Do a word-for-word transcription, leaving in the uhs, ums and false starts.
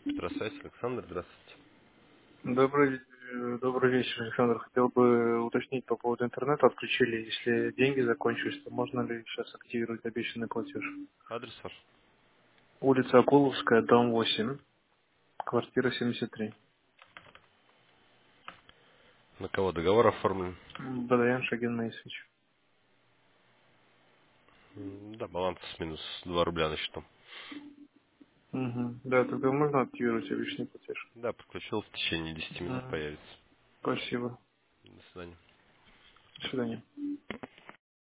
Здравствуйте, Александр, здравствуйте. Добрый, э, добрый вечер, Александр. Хотел бы уточнить по поводу интернета. Отключили, если деньги закончились, то можно ли сейчас активировать обещанный платеж? Адрес ваш? Улица Акуловская, дом восемь, квартира семьдесят три. На кого договор оформлен? М, Бадаян Шагин Наисович. М, Да, баланс минус два рубля на счету. Угу. Да, тогда можно активировать обещанный платеж? Да, подключил, в течение десяти минут Мгм. появится. Спасибо. До свидания. До свидания.